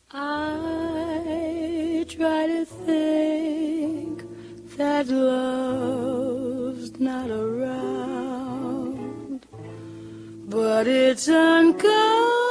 I try to think that love's not around, but it's uncommon